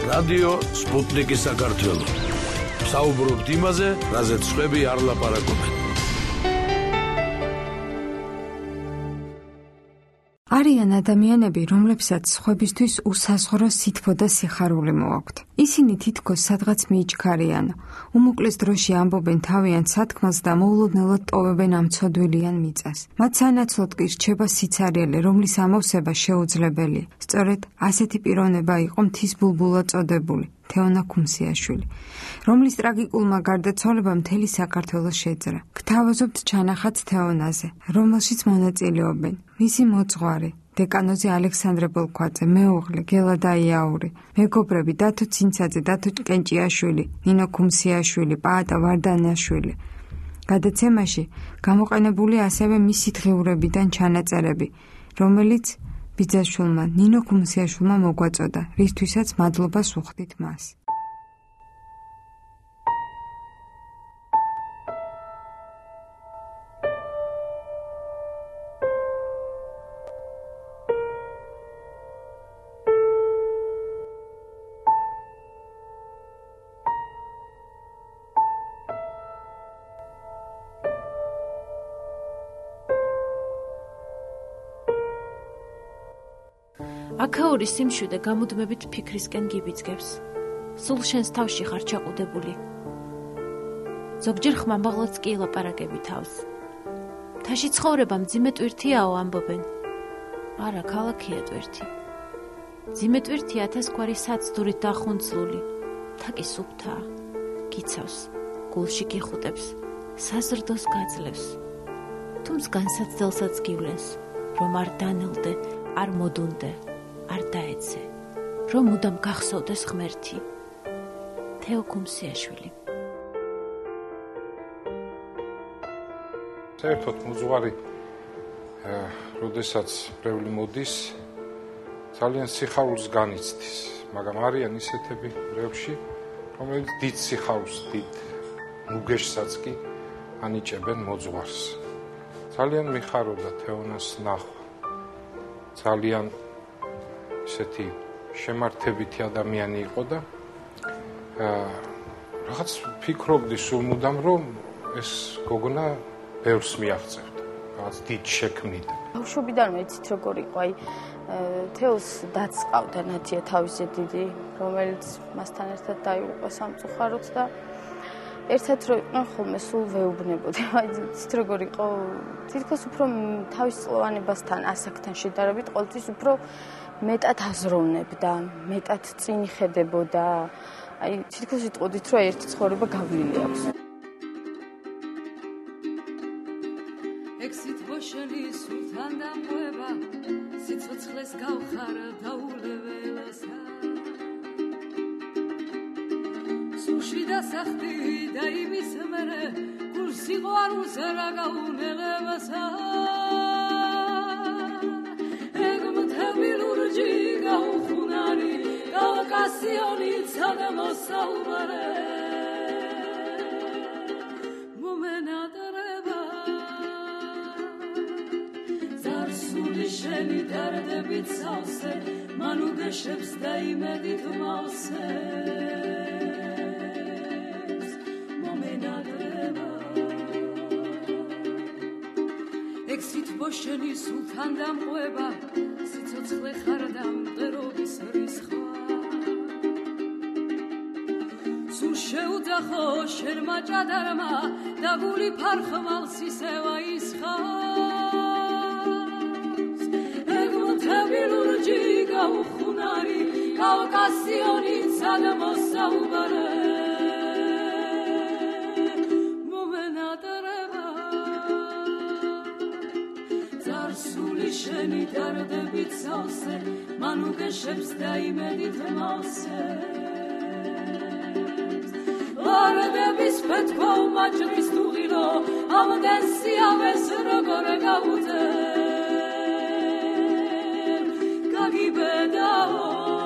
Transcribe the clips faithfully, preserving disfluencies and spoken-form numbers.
რადიო სპუტნიკი საქართველო. საუბრობთ იმაზე, რაზეც სხვები არ ლაპარაკობენ. არიან ადამიანები, რომლებსაც სხვებისთვის უსაზღვრო სითბო და სიხარული მოაქვთ. ისინი თითქოს სადღაც მიიჩქარიან, უმოკლეს დროში ამბობენ თავიანთ სათქმელს და მოულოდნელად ტოვებენ ამ ცოდვილიან მიწას. მათ სანაცვლოდ კი რჩება სიცარიელე, რომლის ამოვსება შეუძლებელი. სწორედ ასეთი პიროვნება იყო მთის ბულბულა წოდებული თეონა ქუმსიაშვილი, რომლის ტრაგიკულმა გარდაცვალებამ მთელი საქართველო შეძრა. გთავაზობთ ჩანახატს თეონაზე, რომელშიც მონაწილეობენ მისი მოძღვარი, დეკანოზი ალექსანდრე ბოლქვაძე, მეუღლე გელა დაიაური, მეგობრები დათო ცინცაძე, დათო კენჭიაშვილი, ნინო ქუმსიაშვილი, პაატა ვარდანაშვილი. გადაცემაში გამოყენებული ასევე მისი დღიურებიდან ჩანაწერები, რომელიც ბიძაშვილმა ნინო ქუმსიაშვილმა მოგვაწოდა, რისთვისაც მადლობას უხდით მას. აქაური სიმშვიდე გამუდმებით ფიქრისკენ გიბიძგებს. სულ შენს თავში ხარ ჩაყუდებული. ზოგჯერ ხმამაღლაც კი ელაპარაკები თავს. თაში ცხოვრება მძიმე ტვირთიაო ამბობენ. არა, ქალაქია ტვირთი. მძიმე ტვირთი ათასგვარი საცდურით დახუნცლული. თაკი სუფთაა, გიცავს, გულში გიხუტებს, საზრდოს გაძლევს. თუ მსგანსაცდელსაც გივლენს, რომ არ დანელდე, არ მოდუნდე. არ დაეცე, რომ მუდამ გახსოვდეს ღმერთი. თეო ქუმსიაშვილი. საერთოდ მოძღვარი, როდესაც მრევლი მოდის, ძალიან სიხარულს განიცდის, მაგრამ არიან ისეთები მრევლში, რომელიც დიდ სიხარულს, დიდ მუგეშსაც კი ანიჭებენ მოძღვარს. ძალიან მიხაროდა თეონას ნახვა. ძალიან ესეთი შემართებითი ადამიანი იყო და რაღაც ფიქრობდი სულ მუდამ, რომ ეს გოგონა ბევრს მიაღწევდა, რაღაც დიდ შექმნიდა. ბავშვობიდანვე იცით როგორ იყო, აი თეოს დაწყავდა ნათია თავისი დიდი, რომელიც მასთან ერთად დაიღუპა სამწუხაროდ და ერთად რო იყვნენ ხოლმე სულ ვეუბნებოდი. აი იცით როგორ იყო, თითქოს უფრო თავის წლოვანებასთან ასაკთან შედარებით ყოველთვის უფრო მეტად აზროვნებდა, მეტად წინ ხედებოდა. აი თითქოს იტყოდით, რომ ერთი ცხოვრება გავლილი აქვს. ექსით ბოშელი სულთან დამყვება, სიცოცხლეს გავხარა დაულებელასა. სულში დასახდი და იმის მერე, გულ სიყვარულს რა გაუნელებასა. გაუხუნარი, გავაკასიონი ცალემოსაუბარე. მომენატრება ზარსული შენი დარდებით სავსე, მან უგეშებს და იმედით მავსებს. მომენატრება ექსით ბოშენი სულთან დამყვება, სიცოცხლე ხარ დამყერობის რისხვა. სულ შეუძახო შენმა ჭადარმა და გული ფარხმალს ისევა ისხავს. ეგმოთები ლურჯი გაუხუნარი, კავკასიონი ცალემოსაუბარე. შენი დარდებით სავსე, მან უგეშებს და იმედით მავსებს. ვარდების პეთქო მაჭრის თუღილო, ამდენ სიავეს როგორ გავუძე. გაგიბედაო,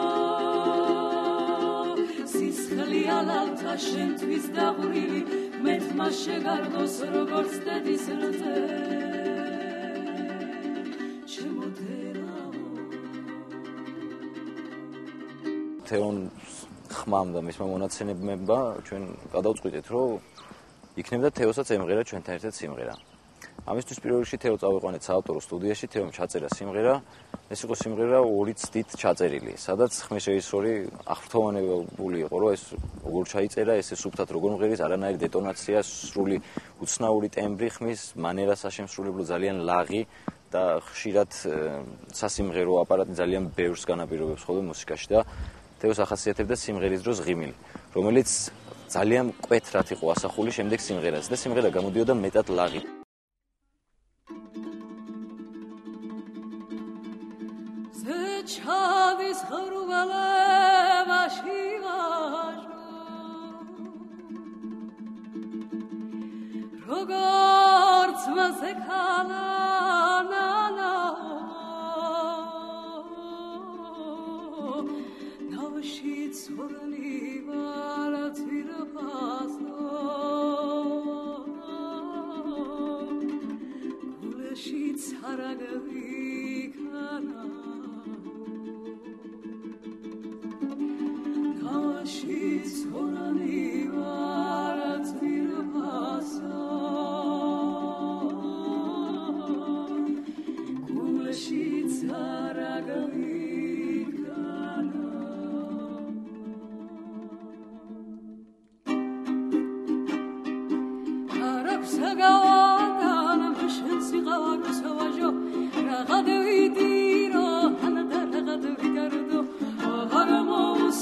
სისხლი ალალთა შენთვის დაღვრილი, მეტმა შეგარდოს როგორც დედის რძე. თეონს ხმამ და მისმა მონაცემებმა ჩვენ გადავწყვიტეთ, რომ იქნებოდა თეოსაც ემღერა ჩვენთან ერთად სიმღერა. ამისთვის პირველ რიგში თეო წავიყვანეთ საავტორო სტუდიაში, თეომ ჩაწერა სიმღერა. ეს იყო სიმღერა ორი ცდით ჩაწერილი, სადაც ხმის რეჟისორი აღფრთოვანებული იყო, რომ ეს როგორ ჩაიწერა, ესე სუფთად როგორ მღერის, არანაირი დეტონაცია, სრული უცნაური ტემბრი ხმის, მანერა საშემსრულებლო, ძალიან ლაღი და ხშირად სასიმღერო აპარატი ძალიან ბევრს განაპირობებს ხოლმე მუსიკაში და თეოს ახასიათებდა სიმღერის დროს ღიმილი, რომელიც ძალიან მკვეთრად იყო ასახული შემდეგ სიმღერას და სიმღერა გამოდიოდა მეტად ლაღი. ჩადის ხრუველებაში ვაჟო როგორც მასე ქალანა ნავში ცურნი ვარაცირფასო გულში ცარაგავიქანა She's holy, what's the passage? Cool sheets are a gavikana. Arabsagawana, Mishensi Gavasajo, Ragavidiro, and the Ragavidardo, Haramos.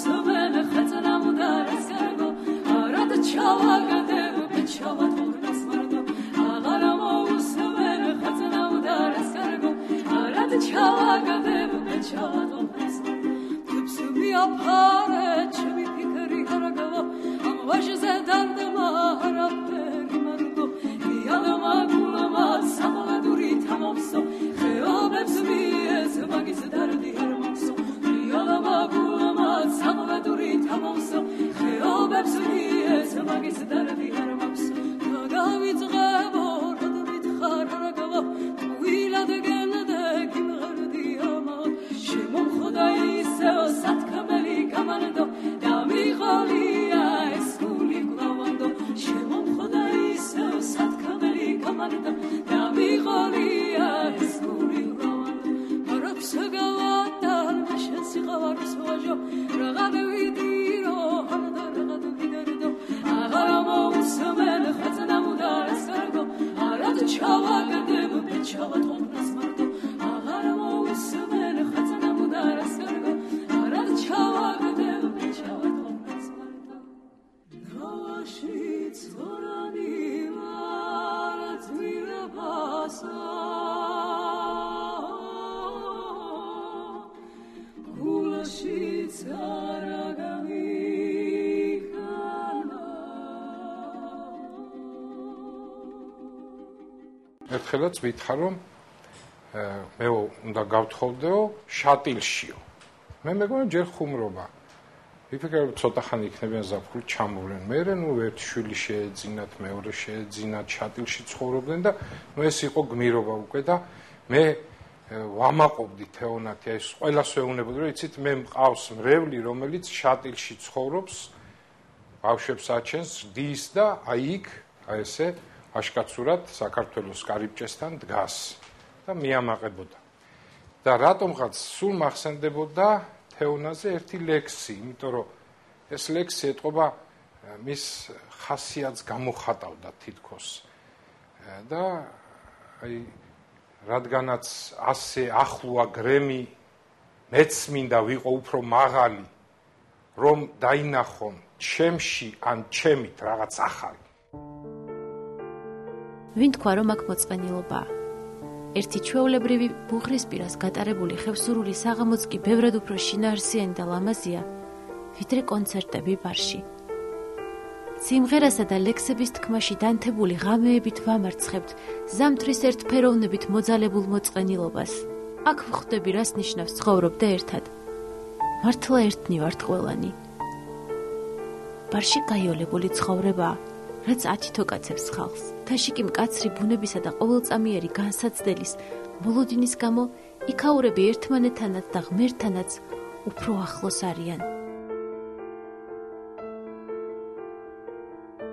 Çavagadev beçavat olmaz vardı ağaramos ver hatına udaras kargo arad çavagadev beçavat olmaz tüpsü mi yapare çemi fikri karagava ama başı zedardıma harabberi mardo yanıma kulama sabah duri tamamso xeyobebs mi ez magiz dardi hermamso yanıma kulama sabah duri tamamso xeyobebs mi მაგის დარდი ჰარმავს გავიწყებო როდმით ხარაგავ ვილადგენ და გიმღარდიამა შემოხდა ისე სათქმელი გამანდო და მიყოლია ეს გული გვავანდო შემოხდა ისე სათქმელი გამანდო და მიყოლია ეს გული გვავანდო მარაფს გავატა მაშენსი ყავარს ვაჟო რაღად ვიდირო ჰარდა რაღაც ვიდერდო Haramos men khatna mudaras kargo arad chawagadev bechavat olmaz mardo Haramos men khatna mudaras kargo arad chawagadev bechavat olmaz mardo Navashit zorani varat mirabasa Kulashit zaragami ერთხელაც ვითხრა რომ მე უნდა გავთხოვდეო შატილშიო. მე მეგონა ჯერ ხუმრობა. ვიფიქრე რომ ცოტა ხანი იქნებიან ზაფხული ჩამოვლენ. მერე ნუ ერთი შვილი შეეძინათ, მეორე შეეძინათ, შატილში ცხოვრობდნენ და ნუ ეს იყო გმირობა უკვე და მე ვამაყობდი თეონათი, ეს ყველას ვეუბნებოდი რომ იცით მე მყავს მრევლი რომელიც შატილში ცხოვრობს, ბავშვებს აჩენს, დის და აი იქ აი ესე აშკაცურად საქართველოს კარიბჭესთან დგას და მიამაყებოდა. და რატომღაც სულ მახსენდებოდა თეონაზე ერთი ლექსი, იმიტომ რომ ეს ლექსი ეტყობა მის ხასიათს გამოხატავდა თითქოს. და აი რადგანაც ასე ახლოა გრემი, მეც მინდა ვიყო უფრო მაღალი, რომ დაინახონ ჩემში ან ჩემით რაღაც ახალი. ვინ თქვა რომ აქ მოწყენილობაა? ერთი ჩვეულებრივი ბუღრისპირას გატარებული ხევსურული საღამოც კი ბევრად უფრო შინაარსიანი და ლამაზია, ვიდრე კონცერტები ბარში. სიმღერასა და ლექსების თქმაში დანთებული ღამეებით ვამარცხებთ ზამთრის ერთფეროვნებით მოძალებულ მოწყენილობას. აქ ვხვდები, რას ნიშნავს ცხოვრობ და ერთად. მართლა ერთნი ვართ ყველანი. ბარში გაიოლებული ცხოვრებაა, რაც ათითო კაცებს ხალხს. თაში კი მკაცრი ბუნებისა და ყოველწამიერი განსაცდელის მოლოდინის გამო იქაურები ერთმანეთთანაც და ღმერთთანაც უფრო ახლოს არიან.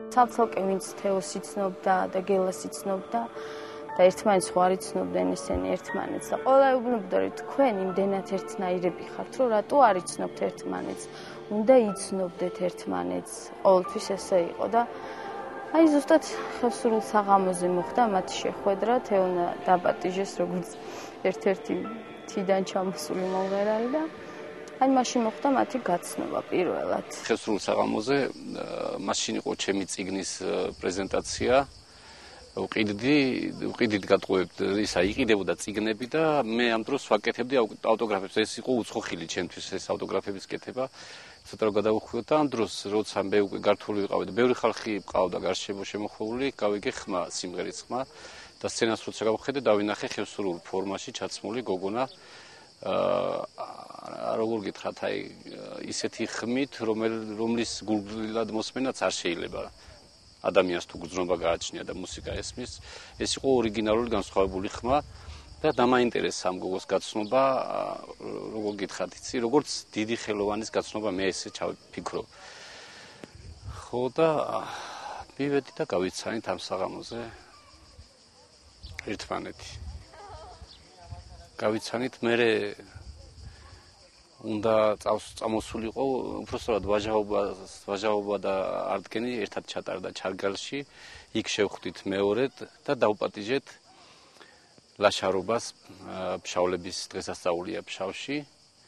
ცალ-ცალკე ვინც თეოს იცნობდა და გელას იცნობდა და ერთმანეთს ხო არ იცნობდნენ ესენი ერთმანეთს და ყველა ეუბნებოდა რომ თქვენ იმდენად ერთნაირები ხართ რომ რატო არ იცნობთ ერთმანეთს უნდა იცნობდეთ ერთმანეთს ყოველთვის ესე იყო და აი ზუსტად ხევსურულ საღამოზე მოხდა მათი შეხვედრა თეონა დაპატიჟეს როგორც ერთ-ერთი თიდან ჩამოსული მომღერალი და აი მაშინ მოხდა მათი გაცნობა პირველად ხევსურულ საღამოზე მაშინ იყო ჩემი წიგნის პრეზენტაცია ვყიდდი ვყიდით გატყუებთ ისა იყიდებოდა წიგნები და მე ამ დროს ვაკეთებდი ავტოგრაფებს ეს იყო უცხო ხილი ჩემთვის ეს ავტოგრაფების კეთება ცოტა რომ გადავხვიოთ და ამ დროს როცა მე უკვე გართული ვიყავი და ბევრი ხალხი ყავდა გარშემო შემოხვეული გავიგე ხმა სიმღერის ხმა და სცენას როცა გავხედე დავინახე ხევსურულ ფორმაში ჩაცმული გოგონა აა როგორ გითხრათ აი ისეთი ხმით რომლის გულგრილად მოსმენაც არ შეიძლება ადამიანს თუ გრძნობა გააჩნია და მუსიკა ესმის ეს იყო ორიგინალური განსხვავებული ხმა და დამაინტერესა ამ გოგოს გაცნობა როგორ გითხრათ იცი როგორც დიდი ხელოვანის გაცნობა მე ესე ჩავფიქრო ხო და მივედი და გავიცანით ამ საღამოზე ერთმანეთი გავიცანით მე უნდა წამოსულიყო უბრალოდ ვაჟაობა ვაჟაობა და არდგენი ერთად ჩატარდა ჩარგალში იქ შევხვდით მეორედ და დავპატიჟეთ ლაშარობას ფშავლების დღესასწაულია ფშავში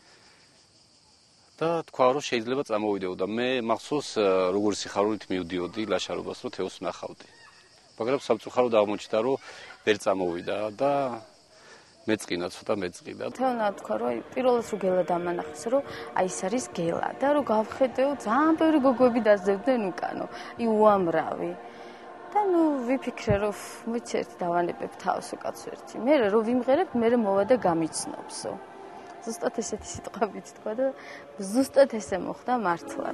და თქვა რომ შეიძლება წამოვიდეო და მე მახსოვს როგორი სიხარულით მივდიოდი ლაშარობას რომ თეოს ნახავდი მაგრამ სამწუხაროდ აღმოჩნდა რომ ვერ წამოვიდა და მეწყინა ცოტა მეწყიდა. თეონა თქვა რომ პირველად რო გელა დამანახეს რომ აი ეს არის გელა და რომ გავხედეო ძალიან ბევრი გოგოები დაძებდნენ უკანო. ი უამრავი. და ნუ ვიფიქრე რომ მოიცი ერთი დავანებებ თავს უკაც ერთი. მე რომ ვიმღერებ მე მოვა და გამიცნობსო. ზუსტად ესეთი სიტყვებით თქვა და ზუსტად ესე მოხდა მართლაც.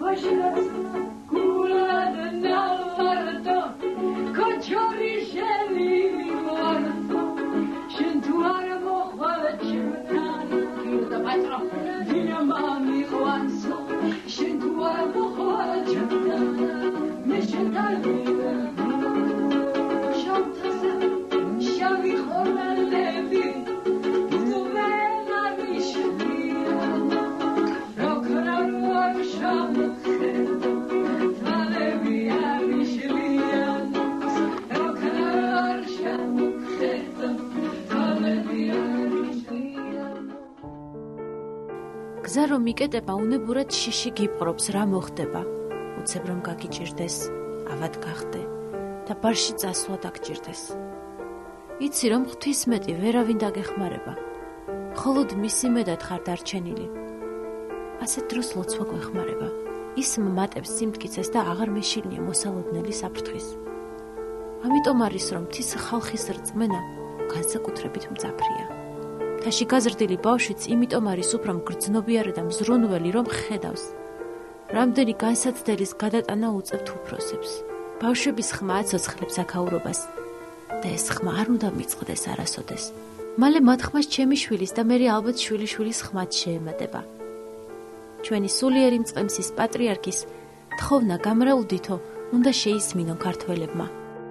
გზა რომ მიკეტება უნებურად შიში გიპყრობს რა მოხდება უცებ რომ გაგიჭირდეს ავად გახდე და ბარში წასვლა დაგჭირდეს იცი რომ ღვთისმეტი ვერავინ დაგეხმარება მხოლოდ მისი მედად ხარ დარჩენილი ასეთ დროს ლოცვა გვეხმარება ის მატებს სიმტკიცეს და აღარ მეშილნია მოსალოდნელი საფრთხის ამიტომ არის რომ მთის ხალხის რწმენა განსაკუთრებით მძაფრია თაში გაზრდილი ბავშვიც იმიტომ არის უფრო მგრძნობიარე და მზრუნველი რომ ხედავს რამდენი განსაცდელის გადატანა უწევთ უფროსებს ბავშვების ხმა აცოცხლებს აქაურობას და ეს ხმა არ უნდა მიწყდეს არასოდეს მალე მათ ხმას ჩემი შვილის და მერე ალბათ შვილიშვილის ხმაც შეემატება ჩვენი სულიერი მწყემსის პატრიარქის თხოვნა გამრავლდითო უნდა შეისმინონ ქართველებმა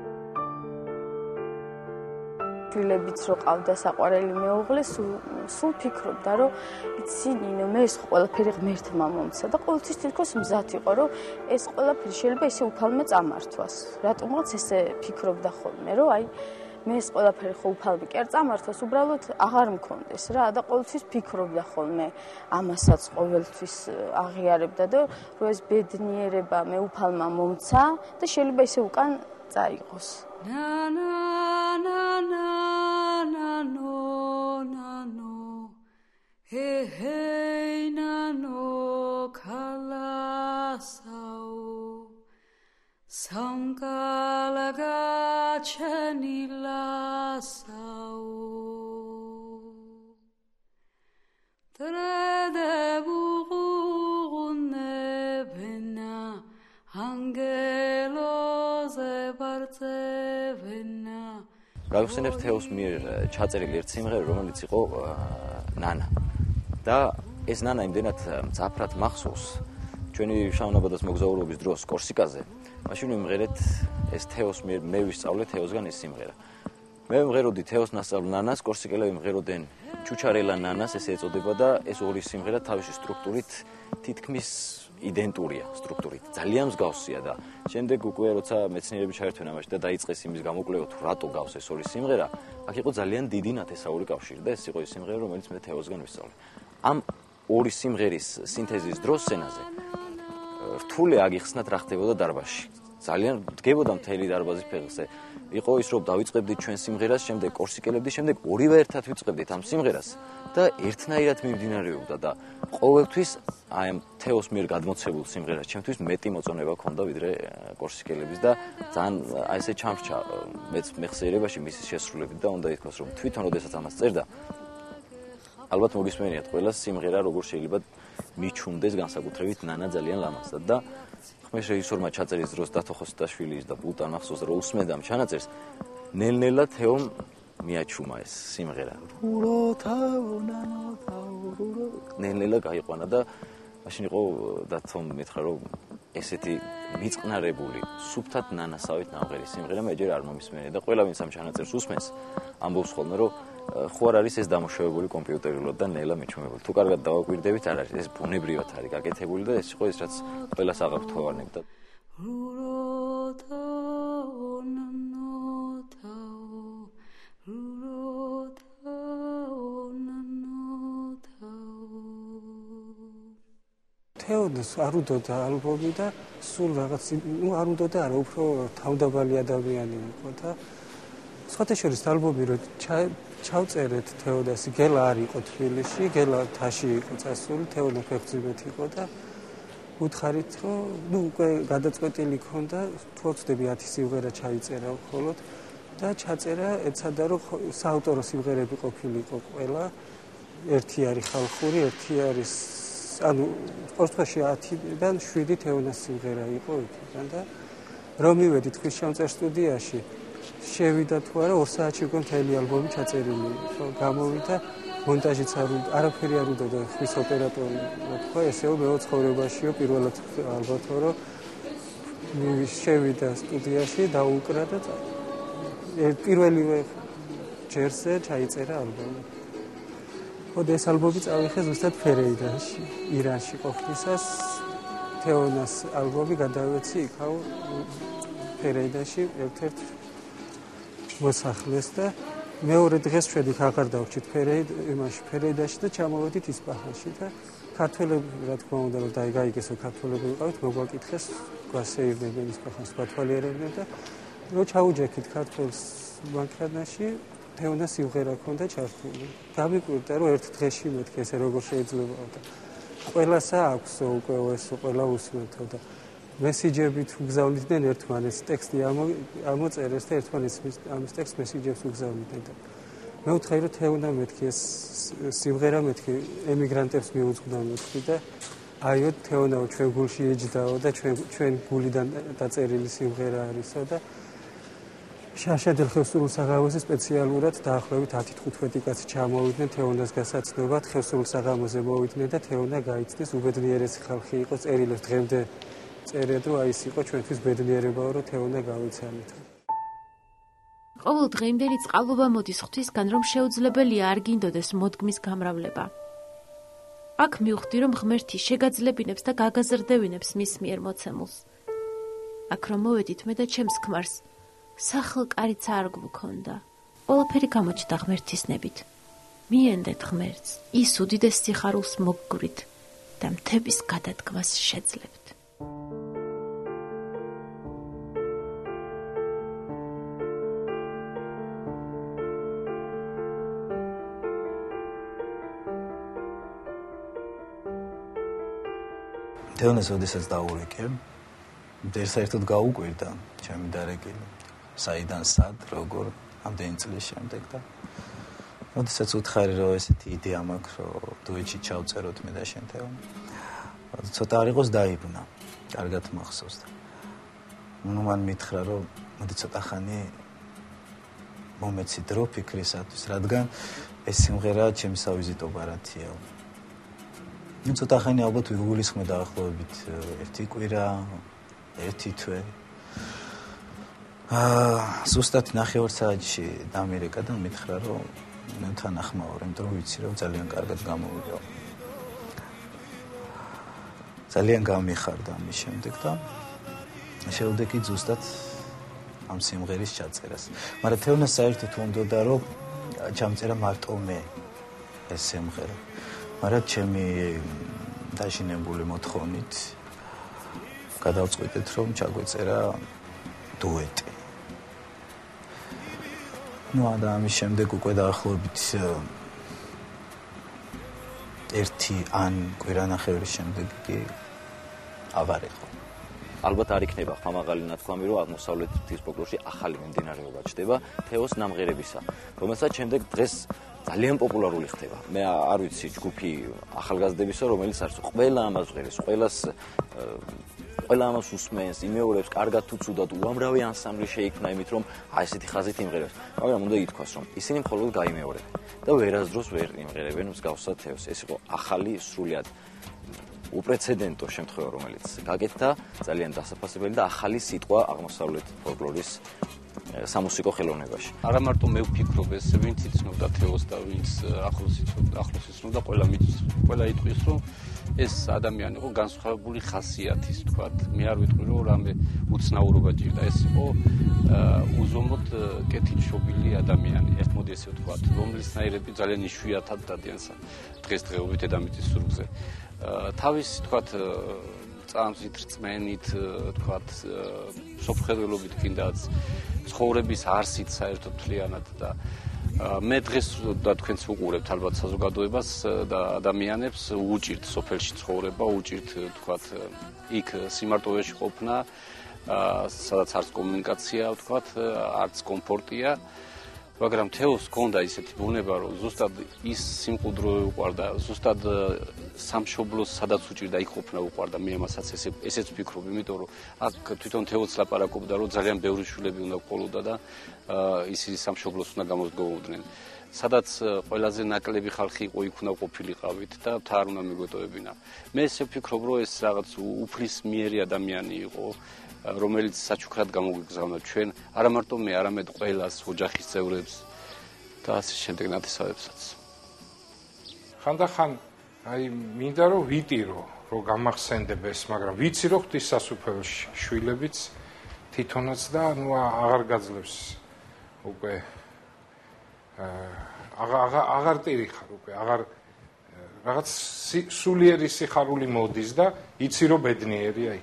შვილებიც რო ყავდა საყვარელი მეუღლე სულ სულ ფიქრობდა რომ იცი ნინო მე ეს ყველაფერი ღმერთმა მომცა და ყოველთვის თითქოს მზად იყო რომ ეს ყველაფერი შეიძლება ისე უფალმა წამართვას რატომღაც ესე ფიქრობდა ხოლმე რომ აი მე ეს ყველაფერი ხო უფალმა კი არ წამართვას უბრალოდ აღარ მქონდეს რა და ყოველთვის ფიქრობდა ხოლმე ამასაც ყოველთვის აღიარებდა და რომ ეს ბედნიერება მე უფალმა მომცა და შეიძლება ისე უკან წაიღოს Na na na na na no na no hey hey na no kalasao sankalaga chanilasao trade bugunne bena angelos ebartsevena გავიხსენებ თეოს მიერ ჩაწერილი ერთ სიმღერა რომელიც იყო ნანა და ეს ნანა იმდენად მძაფრად მახსოვს ჩვენი შავნაბადას მოგზაურობის დროს კორსიკაზე, მაშინ ვიმღერეთ ეს თეოს მე მე ვისწავლე თეოსგან ეს სიმღერა. მე ვიმღეროდი თეოს ნასწავლ ნანას, კორსიკელები ვიმღეროდნენ ჩუჩარელა ნანას, ესე ეწოდება და ეს ორი სიმღერა თავისი სტრუქტურით თითქმის იდენტურია სტრუქტურით. ძალიან მსგავსია და შემდეგ უკვე როცა მეცნიერები ჩაერთვენ ამაში და დაიწყეს იმის გამოკვლევა თუ რატო გავს ეს ორი სიმღერა, აქ იყო ძალიან დიდი ნათესაური კავშირი და ეს იყო ის სიმღერა, რომელიც მე თეოსგან ვისწავლე. ამ ორი სიმღერის სინთეზის დროს სცენაზე რთული აგიხსნათ რა ხდებოდა დარბაზში. ძალიან დგებოდა მთელი დარბაზის ფეხზე. იყო ის რომ დავიწყებდით ჩვენ სიმღერას, შემდეგ კორსიკელებდით, შემდეგ ორივე ერთად ვიწყებდით ამ სიმღერას და ერთნაირად მიმდინარეობდა და ყოველთვის აი ამ თეოს მიერ გადმოცემულ სიმღერას ჩემთვის მეტი მოწონება ჰქონდა ვიდრე კორსიკელების და ძალიან აი ესე ჩამრჩა მეც მეხსიერებაში მისი შესრულებით და უნდა ითქვას რომ თვითონ როდესაც ამას წერდა ალბათ მოგისმენიათ ყველა სიმღერა როგორ შეიძლება მიჩუნდეს განსაკუთრებით ნანა ძალიან ლამაზად და ხმის რეჟისორმა ჩაწერის დროს დათო ხოსტაშვილის და პულტან ახსოვს რომ უსმენდა ამ ჩანაწერს ნელ-ნელა თეომ მიაჩუმა ეს სიმღერა ნელ-ნელა გაიყვანა და მაშინ იყო დათომ მითხრა რომ ესეთი მიწყნარებული სუფთად ნანასავით ნამღერი სიმღერა მე ჯერ არ მომისმენია და ყველა ვინც ამ ჩანაწერს უსმენს ამბობს ხოლმე რომ ხო არ არის ეს დამუშავებული კომპიუტერულად და ნელა მიჩუმებული. თუ კარგად დავაკვირდებით, არ არის, ეს ბუნებრივად არის გაკეთებული და ეს იყო ის რაც ყველას აღაქვთ თოვარნებდა. თეოდოს არ უდოდა ალბომი და სულ რაღაც, ნუ არ უდოდა არა, უფრო თავდაბალი ადამიანი იყო და სხვათა შორის ალბომი რო ჩავწერეთ თეოდასი, გელა არ იყო თბილისში, გელა თაში იყო წასული, თეოდა ფეხბურთით იყო და უთხარით, რომ ნუ უკვე გადაწყვეტილი ქონდა, თუ ვწდები ათი სიმღერა ჩაიწერა მხოლოდ და ჩაწერა, ეცადა რომ საავტორო სიმღერები ყოფილიყო ყველა, ერთი არის ხალხური, ერთი არის ანუ ყოველთვის ათიდან შვიდი თეოდას სიმღერა იყო იქიდან და რომ მივედით ხმისჩამწერ სტუდიაში შევიდა თუ არა ორ საათში უკვე მთელი ალბომი ჩაწერილი გამოვიდა მონტაჟიც არ არაფერი არ უდოდა ხმის ოპერატორი თქვა ესეო მეო ცხოვრებაშიო პირველად ალბათო რომ შევიდა სტუდიაში დაუკრა და პირველივე ჯერზე ჩაიწერა ალბომი. ხოდა ეს ალბომი წავიხე ზუსტად ფერეიდანში, ირანში ყოფნისას თეონას ალბომი გადავეცი იქაო ფერეიდანში ერთ-ერთ მოსახლეს და მეორე დღეს ჩვენ იქ აღარ დავჭით ფერეიდ იმაში ფერეიდაში და ჩამოვედით ისპაჰანში და ქართველები რა თქმა უნდა რომ დაიგაიგესო ქართველები ვიყავით მოგვაკითხეს გვასეირნებენ ისპაჰანს ბათვალიერებდნენ და რო ჩაუჯექით ქართველს მანქანაში თეონას სიმღერა ქონდა ჩართული. გამიკვირდა რომ ერთ დღეში მეთქე ესე როგორ შეიძლება და ყველასა აქვსო უკვე ეს ყველა უსმენთო და მესიჯებით უგზავნიდნენ ერთმანეთს ტექსტი ამოწერეს და ერთმანეთს ამის ტექსტ მესიჯებს უგზავნიდნენ და მე ვთხარი რომ თეონა მეთქი ეს სიმღერა მეთქი ემიგრანტებს მიუძღვნა მეთქი და აიო თეონაო ჩვენ გულში ეჯდაო და ჩვენ ჩვენ გულიდან დაწერილი სიმღერა არისო და შაშადელ ხევსურულ საღამოზე სპეციალურად დაახლოებით ათი თხუთმეტი კაცი ჩამოვიდნენ თეონას გასაცნობად ხევსურულ საღამოზე მოვიდნენ და თეონა გაიცნეს უბედნიერესი ხალხი იყო წერილებს დღემდე წერეთ რომ აი ეს იყო ჩვენთვის ბედნიერებაო რომ თეონა გავიცანით. ყოველ დღემდე წყალობა მოდის ღვთისგან რომ შეუძლებელია არ გინდოდეს მოდგმის გამრავლება. აქ მივხვდი რომ ღმერთი შეგაძლებინებს და გაგაზრდევინებს მის მიერ მოცემულს. აქ რომ მოვედით მე და ჩემს ქმარს სახლ-კარიც არ გვქონდა. ყველაფერი გამოჩნდა ღმერთის ნებით. მიენდეთ ღმერთს, ის უდიდეს სიხარულს მოგგვრით და მთების გადადგმას შეძლებთ. თეონას ოდესაც დაურეკე, ერთსაერთოდ გაუკვირდა ჩემი დარეკილი. საიდან სად, როგორ, ამდენი წლის შემდეგ და ოდესაც უთხარი რომ ესეთი იდეა მაქვს რომ დუეტში ჩავწეროთ მე და შენ თეონა. ცოტა არ იყოს დაიბნა, კარგად მახსოვს და ნუ მან მითხრა რომ მოდი ცოტა ხანი მომეცი დრო ფიქრისათვის, რადგან ეს სიმღერა ჩემი სავიზიტო ბარათია. ნუ ცოტა ხანი ალბათ ვიგულისხმე დაახლოებით ერთი კვირა, ერთი თვე. აა, ზუსტად ნახევარ საათში დამირეკა და მითხრა, რომ მე თან ახმაურ, იმიტომ რომ ვიცი, რომ ძალიან კარგად გამოვიდა. ძალიან გამიხარდა ამის შემდეგ და შეუდექი ზუსტად ამ სიმღერის ჩაწერას. მაგრამ თეონას საერთოდ უნდოდა, რომ ჩამწერა მარტო მე ეს სიმღერა. მაგრამ ჩემი დაშინებული მოთხოვნით გადავწყვიტეთ, რომ ჩაგვეწერა დუეტი. ნუ და ამის შემდეგ უკვე დაახლოებით ერთი ან კვირანახევრის შემდეგ კი აღარ იყო. ალბათ არ იქნება ხმამაღალი ნათქვამი, რომ აღმოსავლეთის ფოლკლორში ახალი მიმდინარეობა ჩდება თეოს ნამღერებისა, რომელსაც შემდეგ დღეს ძალიან პოპულარული ხდება. მე არ ვიცი ჯგუფი ახალგაზრდებისა, რომელიც არის ყველა ამას ჟღერს, ყველას ყველა ამას უსმენს, იმეორებს, კარგად თუ ცუდად, უამრავი ანსამბლი შეიქმნა იმით, რომ აი ესეთი ხაზით იმღერებს. მაგრამ უნდა ითქვას, რომ ისინი მხოლოდ გაიმეორებენ და ვერასდროს ვერ იმღერებენ მსგავსად თეოს. ეს იყო ახალი, სრულიად უპრეცედენტო შემთხვევა, რომელიც გაკეთდა, ძალიან დასაფასებელი და ახალი სიტყვა აღმოსავლეთ ფოლკლორის სამუსიკო ხელოვნებაში. არა მარტო მე ვფიქრობ ეს, ვინც იცნობდა თეოს და ვინც ახლოს იცნობდა, ახლოს იცნობდა, ყველა ყველა იტყვის, რომ ეს ადამიანი იყო განსხვავებული ხასიათის, თქვათ. მე არ ვიტყვი, რომ რამე უცნაურობა ჭირდა, ეს იყო უზომოდ კეთილშობილი ადამიანი, ერთ მოდი ესე ვთქვათ, რომლის ნაირები ძალიან იშვიათად დადიან დღესდღეობით დედამიწის ზურგზე. თავის, თქვათ, წამსით, რწმენით, თქვათ, სოფხედველობით კიდაც ცხოვრების არსით საერთოდ თლიანად და მე დღეს და თქვენც უყურებთ ალბათ საზოგადოებას და ადამიანებს უჭირთ სოფელში ცხოვრება, უჭირთ, თქვათ, იქ სიმარტოვეში ყოფნა, სადაც არც კომუნიკაცია, თქვათ, არც კომფორტია. მაგრამ თეოს ჰქონდა ისეთი ბუნება, რომ ზუსტად ის სიმყუდრო უყვარდა, ზუსტად სამშობლოს სადაც უჭირდა იქ ყოფნა უყვარდა. მე ამასაც ესე ესეც ვფიქრობ, იმიტომ რომ აქ თვითონ თეოც ლაპარაკობდა, რომ ძალიან ბევრი შვილები უნდა ყოლოდა და ისინი სამშობლოს უნდა გამოსგოუდნენ. სადაც ყველაზე ნაკლები ხალხი იყო, იქ უნდა ყოფილიყავით და მთა არ უნდა მიგვეტოვებინა. მე ესე ვფიქრობ, რომ ეს რაღაც უფლისმიერი ადამიანი იყო, რომელიც საჩუქრად გამოგეგზავნა ჩვენ, არა მარტო მე, არამედ ყველას, ოჯახის წევრებს და ასე შემდეგ ნათესავებსაც. ხანდახან აი მინდა რომ ვიტირო, რომ გამახსენდებ ეს, მაგრამ ვიცი რომ ღვთის სასუფეველში შვილებიც თვითონაც და ნუ აღარ გაძლევს უკვე აღარ აღარ ტირიხარ უკვე, აღარ რაღაც სულიერი სიხარული მოდის და იცი რომ ბედნიერი აი.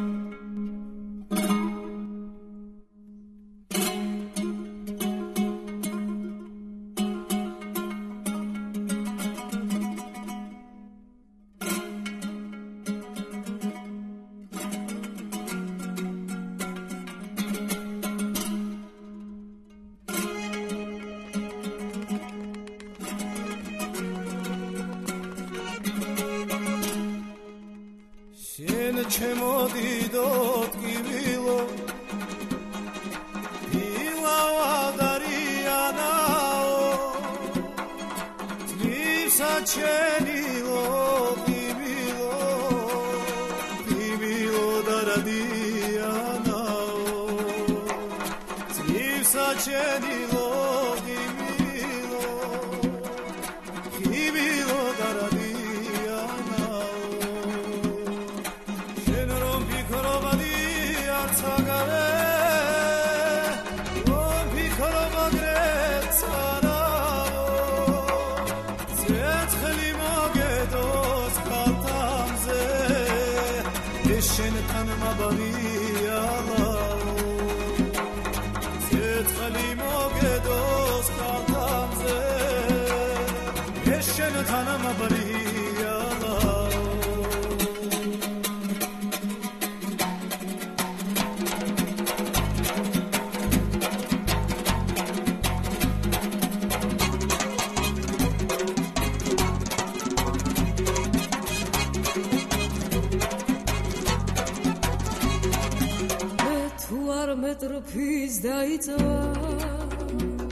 მეტროფის დაიწვა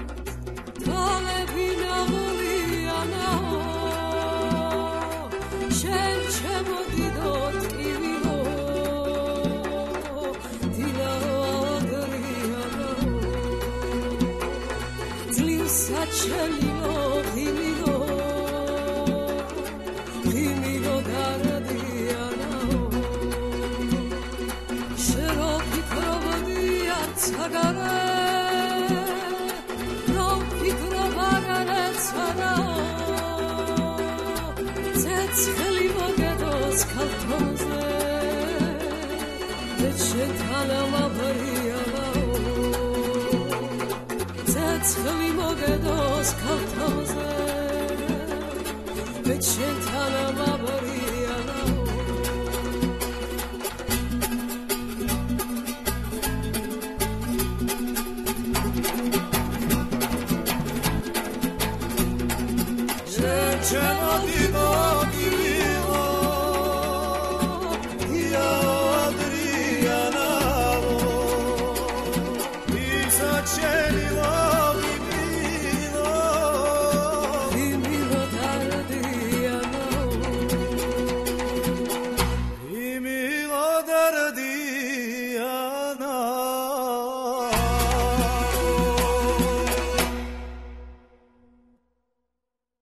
თალები ნაღლიანაო Kaltamze, beçen tanama